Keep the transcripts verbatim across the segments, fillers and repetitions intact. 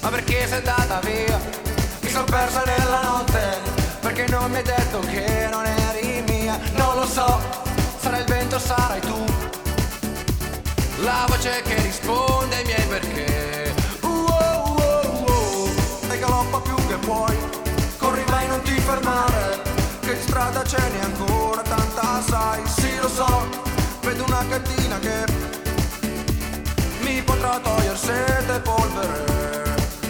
Ma perché sei andata via? Mi son persa nella notte, perché non mi hai detto che non eri mia. Non lo so, sarà il vento, sarai tu, la voce che risponde ai miei perché. Uh, oh, oh, oh. E galoppa più che puoi, corri vai non ti fermare, che di strada ce n'è ancora tanta, sai. Sì lo so, vedo una cartina che mi potrà togliere sete e polvere.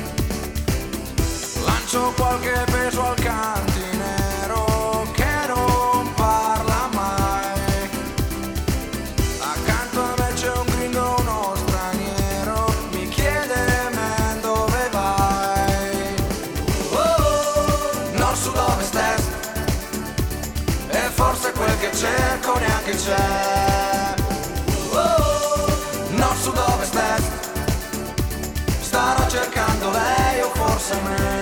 Lancio qualche peso al cantinero che non parla mai. Accanto a me c'è un gringo, uno straniero, mi chiede man dove vai. Oh, nord, sud, ovest, est, e forse quel che cerco neanche c'è. Oh, nord, sud, ovest, est, starò cercando lei o forse me.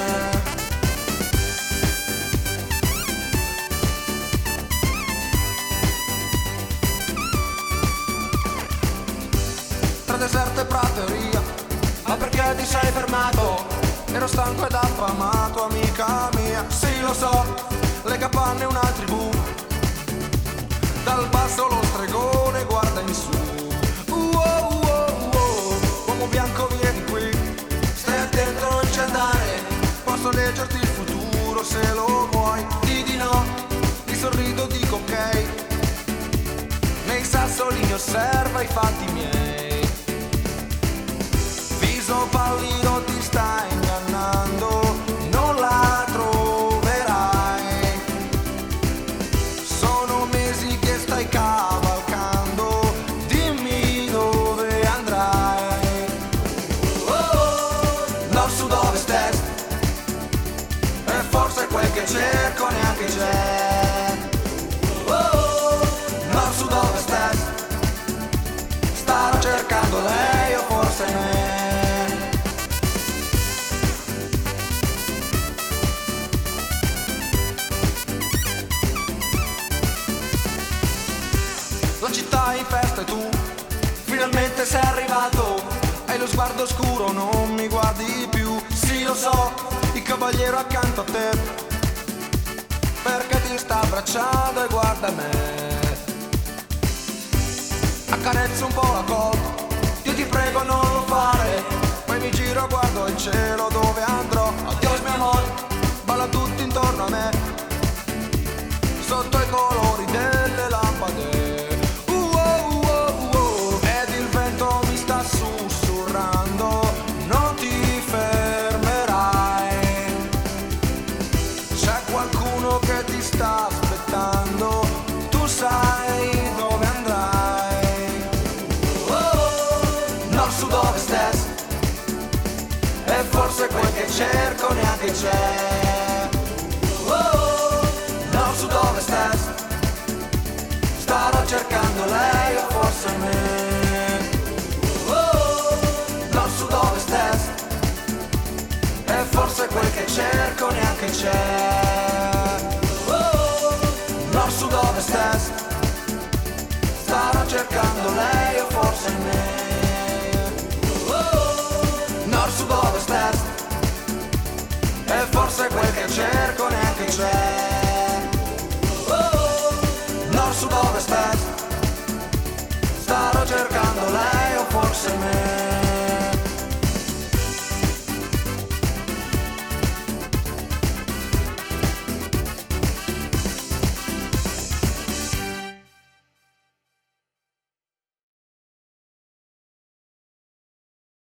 Tra deserto e prateria, ma perché ti sei fermato? Ero stanco ed affamato, amica mia. Sì lo so, le capanne una tribù, dal basso lo stregone guarda in su. Uh, oh, oh, oh. Uomo bianco vieni qui, stai attento non ci andare, posso leggerti il futuro se lo vuoi. Di di no, ti sorrido dico ok, nei sassolini osserva i fatti miei. Viso pallido ti stai ingannando, non la troverai. Sono mesi che stai cavalcando, dimmi dove andrai. Oh, nord, sud, ovest, est, e forse quel che cerco neanche c'è. Oh, nord, sud, ovest, est, starò cercando lei o forse me. La città è in festa e tu finalmente sei arrivato, hai lo sguardo scuro, non mi guardi più. Sì lo so, il cavaliere accanto a te, perché ti sta abbracciando e guarda me. Accarezzo un po' la colpa, io ti prego non lo fare, poi mi giro, guardo il cielo dove andrò. Adios mio amore, balla tutti intorno a me, sotto i colori delle lampade. Sussurrando, non ti fermerai, c'è qualcuno che ti sta aspettando, tu sai dove andrai. Oh, nord, sud, ovest, est, e forse quel che cerco neanche c'è. Oh, nord, sud, ovest, est, starò cercando lei o forse me. E forse quel che cerco neanche c'è. Oh, nord, sud, ovest, est, starò cercando lei o forse me. Oh, nord, sud, ovest, est, e forse quel che cerco neanche c'è.